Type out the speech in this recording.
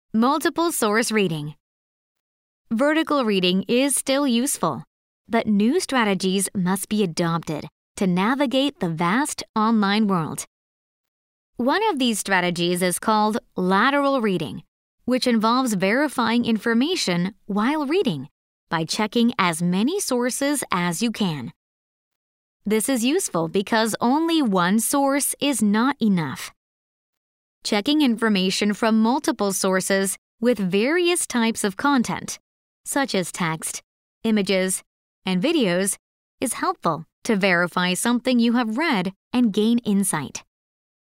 Multiple source reading. Vertical reading is still useful, but new strategies must be adopted to navigate the vast online world. One of these strategies is called lateral reading, which involves verifying information while reading by checking as many sources as you can. This is useful because only one source is not enough. Checking information from multiple sources with various types of content, such as text, images, and videos, is helpful to verify something you have read and gain insight.